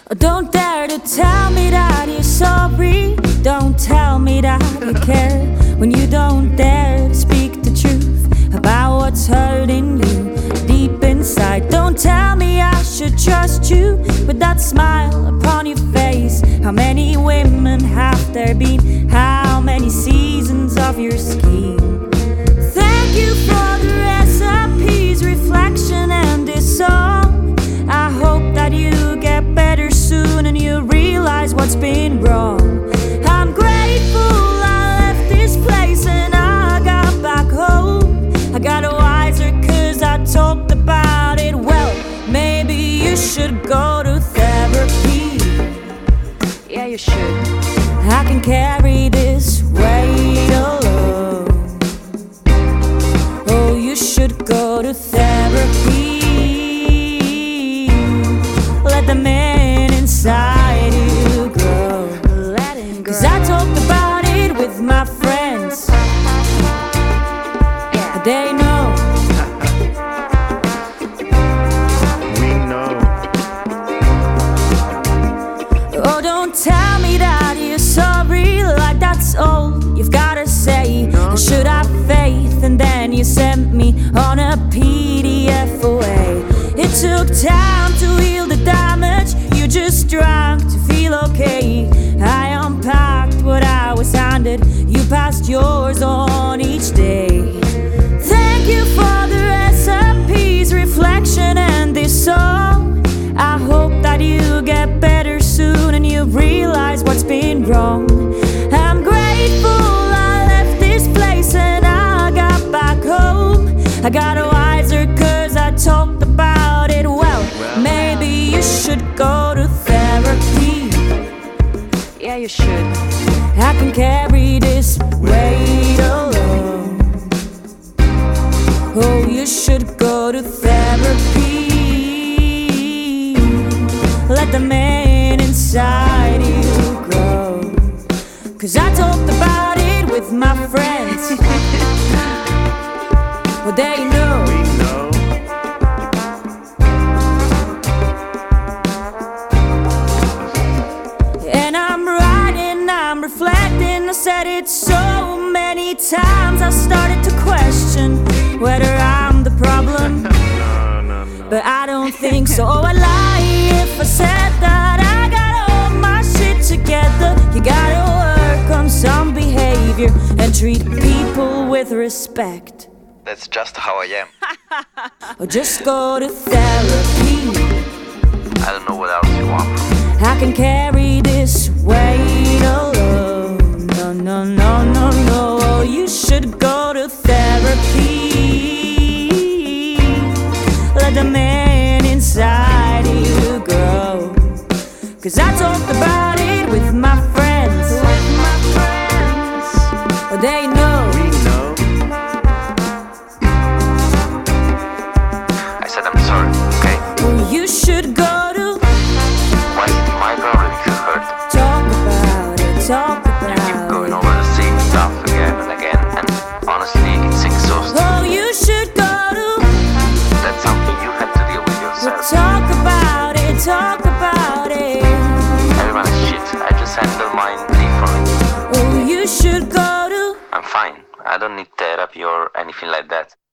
Don't dare to tell me that you're sorry. Don't tell me that you care when you don't dare to speak the truth about what's hurting you deep inside. Don't tell me I should trust you with that smile upon your face. How many women have there been? How many seasons of your scheme? Thank you for the recipes, reflection, and this song. I hope that you get better soon and you realize what's been wrong. I'm grateful I left this place and I got back home. I got wiser cause I talked about it. Well, maybe you should go to therapy. Yeah, you should. I can carry this weight alone. Oh, you should go to therapy. Let the man inside you grow. Let him grow. Cause I talked about it with my friends. Yeah. They know. We know. Oh, don't tell me that you're sorry, like that's all you've gotta say. I should have faith and then you sent me on a PDF away. It took time to heal the damage you just drank to feel okay. I unpacked what I was handed, you passed yours on each day. Thank you for the recipes, reflection, and this song. I hope that you get better soon and you realize what's been wrong. I'm grateful I left this place and I got back home. I got wiser cause I talked about it. Well, maybe you should go to therapy. Yeah, you should. I can carry this weight alone. Oh, you should go to therapy. Let the man inside you grow. Cause I talked about it with my friends. Well, they know. We know. And I'm writing, I'm reflecting. I said it so many times I started to question whether I'm the problem. No. But I don't think so. Oh, I lie if I said that I got all my shit together. You gotta work on some behavior and treat people with respect. That's just how I am. Or just go to therapy. I don't know what else you want from me. I can carry this weight alone. No. Oh, you should go to therapy. Let the man inside you grow. Cause I talked about it with my friends. Oh, they know. We know. I said I'm sorry, okay? Oh, you should go to Why is it my problem if you hurt? talk about it, talk You keep about going it. over the same stuff again and again, and honestly, it's exhausting. Oh, you should go to That's something you have to deal with yourself. talk about it, talk about it. Everyone is shit. I just handle mine differently. Oh, you should go to I'm fine. I don't need therapy or anything like that.